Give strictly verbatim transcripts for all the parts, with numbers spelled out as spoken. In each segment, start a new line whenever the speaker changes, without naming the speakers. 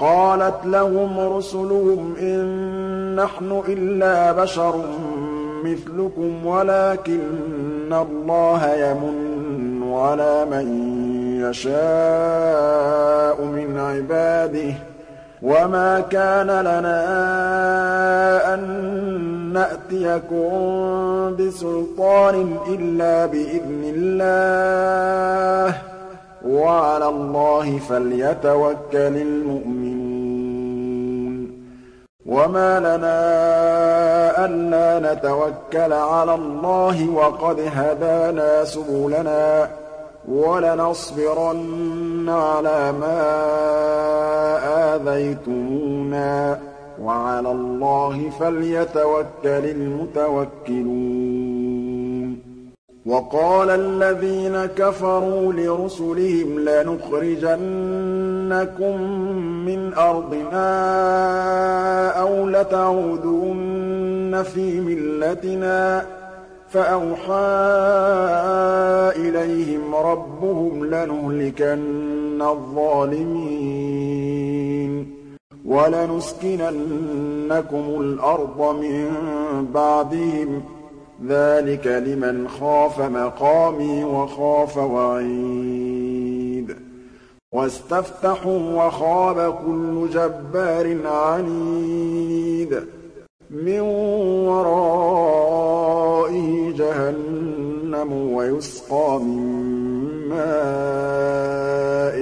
قَالَتْ لَهُمْ رُسُلُهُمْ إِن نَّحْنُ إِلَّا بَشَرٌ مِّثْلُكُمْ وَلَٰكِنَّ اللَّهَ يَمُنُّ عَلَىٰ مَن يَشَاءُ مِنْ عِبَادِهِ ۖ وَمَا كَانَ لَنَا أَن نَّأْتِيَكُم بِسُلْطَانٍ إِلَّا بِإِذْنِ اللَّهِ ۚ وَعَلَى اللَّهِ فَلْيَتَوَكَّلِ الْمُؤْمِنُونَ وَمَا لَنَا أَلَّا نَتَوَكَّلَ عَلَى اللَّهِ وَقَدْ هَدَانَا سُبُلَنَا ۚ وَلَنَصْبِرَنَّ عَلَىٰ مَا آذَيْتُمُونَا ۚ وَعَلَى اللَّهِ فَلْيَتَوَكَّلِ الْمُتَوَكِّلُونَ وَقَالَ الَّذِينَ كَفَرُوا لِرُسُلِهِمْ لَنُخْرِجَنَّكُم مِّنْ أَرْضِنَا أَوْ لَتَعُودُنَّ فِي مِلَّتِنَا ۖ فَأَوْحَىٰ إِلَيْهِمْ رَبُّهُمْ لَنُهْلِكَنَّ الظَّالِمِينَ وَلَنُسْكِنَنَّكُمُ الْأَرْضَ مِن بَعْدِهِمْ ۚ ذَٰلِكَ لِمَنْ خَافَ مَقَامِي وَخَافَ وَعِيدِ وَاسْتَفْتَحُوا وَخَابَ كُلُّ جَبَّارٍ عَنِيدٍ مِّن وَرَائِهِ جَهَنَّمُ وَيُسْقَىٰ مِن مَّاءٍ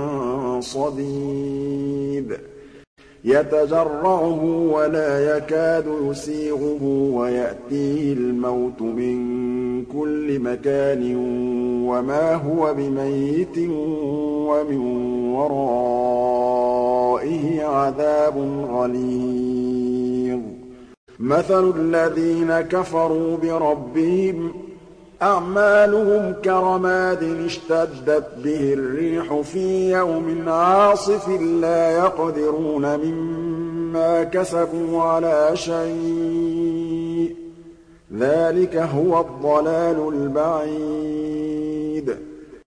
صَدِيدٍ يَتَجَرَّعُهُ وَلَا يَكَادُ يُسِيغُهُ وَيَأْتِيهِ الْمَوْتُ مِن كُلِّ مَكَانٍ وَمَا هُوَ بِمَيِّتٍ وَمِن وَرَائِهِ عَذَابٌ غَلِيظٌ مَّثَلُ الَّذِينَ كَفَرُوا بِرَبِّهِمْ أَعْمَالُهُمْ كَرَمَادٍ اشْتَدَّتْ بِهِ الرِّيحُ فِي يَوْمٍ عَاصِفٍ لَّا يَقْدِرُونَ مِمَّا كَسَبُوا عَلَىٰ شَيْءٍ ۚ ذَٰلِكَ هُوَ الضَّلَالُ الْبَعِيدُ